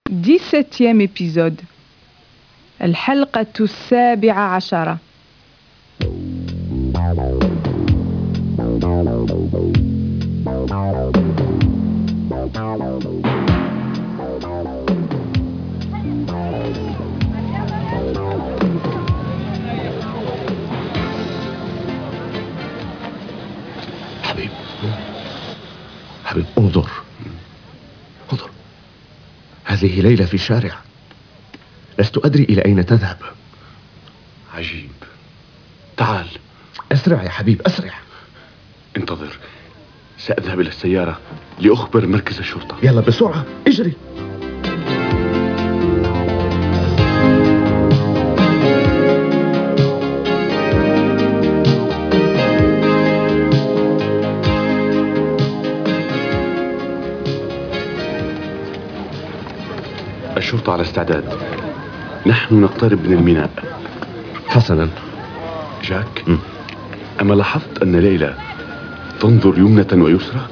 17e épisode. الحلقة 17. حبيب انظر. هذه ليلى في الشارع، لست أدري إلى أين تذهب. عجيب. تعال. أسرع يا حبيب، أسرع. انتظر، سأذهب إلى السيارة لأخبر مركز الشرطة. يلا بسرعة، اجري. الشرطة على استعداد، نحن نقترب من الميناء. حسنا. جاك، أما لاحظت أن ليلى تنظر يمنة ويسرى؟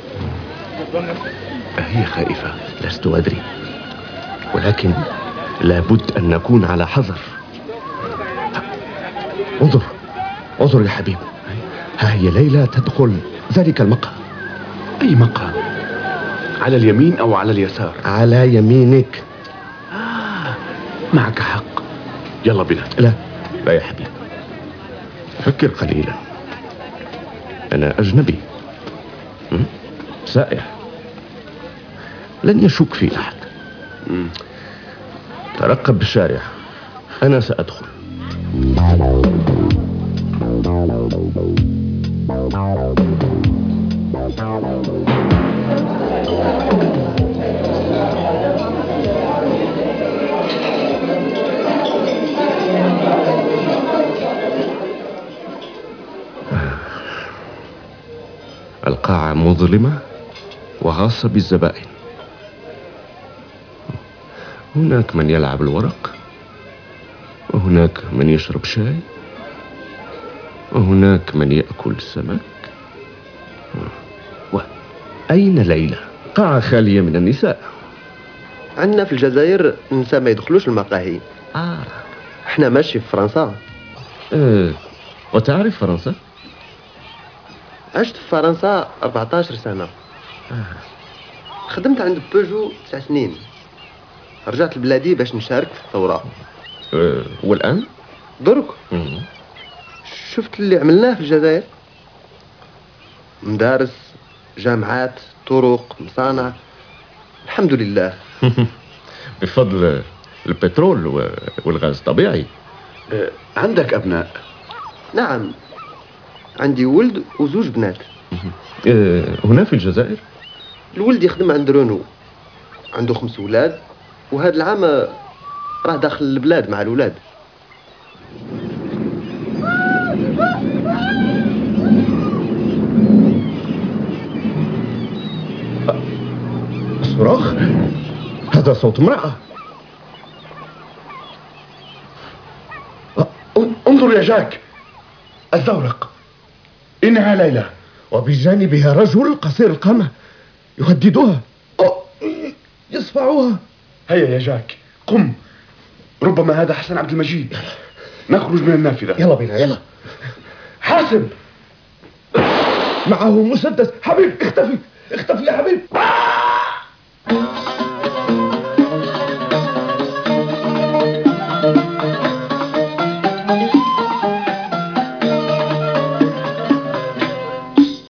أهي خائفة؟ لست أدري، ولكن لابد أن نكون على حذر. انظر يا حبيب، ها هي ليلى تدخل ذلك المقهى. أي مقهى؟ على اليمين أو على اليسار؟ على يمينك. معك حق، يلا بنا. لا يا حبيب، فكر قليلا. أنا أجنبي، سائح، لن يشك في أحد. ترقب بالشارع، أنا سأدخل. القاعة مظلمة وغاصة بالزبائن. هناك من يلعب الورق، وهناك من يشرب شاي، وهناك من يأكل سمك. وأين ليلى؟ قاعة خالية من النساء. عندنا في الجزائر النساء ما يدخلوش المقاهي. احنا ماشي في فرنسا. وتعرف فرنسا؟ عشت في فرنسا 14 سنة. خدمت عند بيجو 9 سنين. رجعت لبلادي باش نشارك في الثورة. والآن؟ درك شفت اللي عملناه في الجزائر، مدارس، جامعات، طرق، مصانع، الحمد لله. بفضل البترول والغاز الطبيعي. عندك أبناء؟ نعم، عندي ولد وزوج بنات. هنا في الجزائر؟ الولد يخدم عند رونو، عنده 5 أولاد، وهذا العام راه داخل البلاد مع الأولاد. صراخ، هذا صوت امرأة. انظر يا جاك، الزورق، إنها ليلى، وبجانبها رجل قصير القامة يهددها، يصفعها. هيا يا جاك، قم، ربما هذا حسن عبد المجيد. نخرج من النافذة. يلا بنا، يلا. حاسب، معه مسدس. حبيب، اختفي يا حبيب.